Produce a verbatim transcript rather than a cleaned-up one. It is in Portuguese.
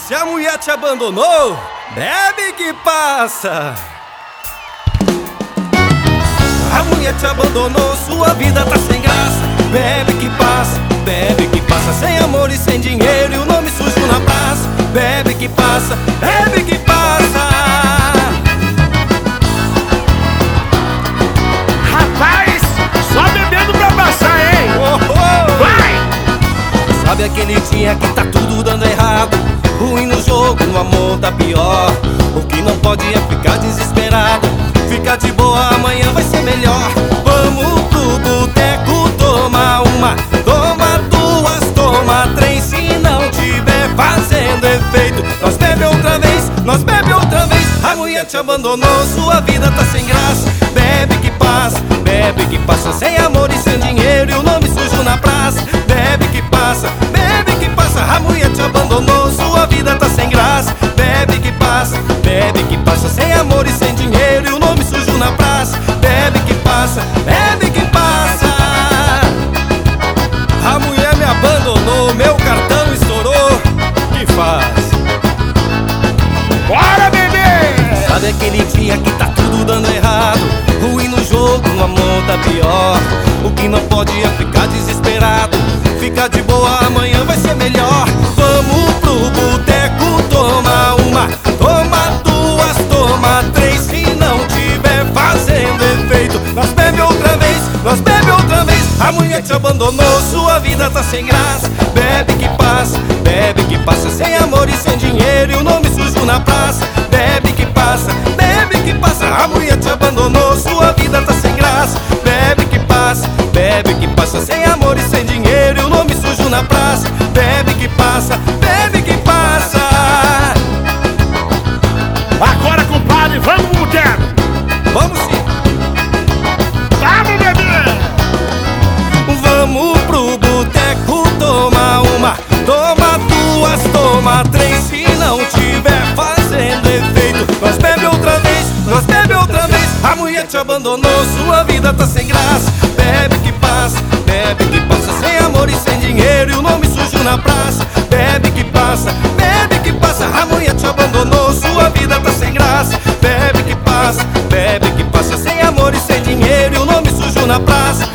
Se a mulher te abandonou, bebe que passa. A mulher te abandonou, sua vida tá sem graça. Bebe que passa, bebe que passa. Sem amor e sem dinheiro e o nome sujo na praça. Bebe que passa, bebe que passa. Rapaz, só bebendo pra passar, hein? Oh, oh. Vai! Sabe aquele dia que tá tudo dando errado? Ruim no jogo, no amor tá pior. O que não pode é ficar desesperado. Fica de boa, amanhã vai ser melhor. Vamos pro boteco tomar uma, toma duas, toma três. Se não tiver fazendo efeito, nós bebe outra vez, nós bebe outra vez. A mulher te abandonou, sua vida tá sem graça. Bebe que passa, bebe que passa. Sem amor e sem dinheiro e o nome sujo na praça. Bebe que passa, bebe que passa. A mulher te abandonou, sua vida tá sem graça. Bebe que passa, bebe que passa. Sem amor e sem dinheiro e o nome sujo na praça. Bebe que passa, bebe que passa. A mulher me abandonou, meu cartão estourou. Que faz? Bora, bebê! Sabe aquele dia que tá tudo dando errado? Ruim no jogo, no amor tá pior. O que não pode é ficar desesperado. Fica de boa, amanhã vai ser melhor. Vamos pro boteco tomar uma, toma duas, toma três. Se não tiver fazendo efeito, nós bebe outra vez, nós bebe outra vez. A mulher te abandonou, sua vida tá sem graça. Bebe que passa, bebe que passa. Sem amor e sem dinheiro e o nome sujo na praça. Bebe que passa, bebe que passa. A mulher te abandonou, sua vida tá sem graça. Bebe que passa, bebe que passa. Sem amor e sem dinheiro e o nome sujo na praça. Bebe que passa, bebe que passa. Agora, compadre, vamos pro boteco! Vamos sim. Vamos, bebê! Vamos pro boteco tomar uma, toma duas, toma três. Se não tiver fazendo efeito, nós bebe outra vez, nós bebe outra vez. A mulher te abandonou, sua vida tá sem graça. Bebe que passa, bebe que passa. Sem amor e sem dinheiro e o nome sujo na praça. Bebe que passa, bebe que passa. A mulher te abandonou, sua vida tá sem graça. Bebe que passa, bebe que passa. Sem amor e sem dinheiro e o nome sujo na praça.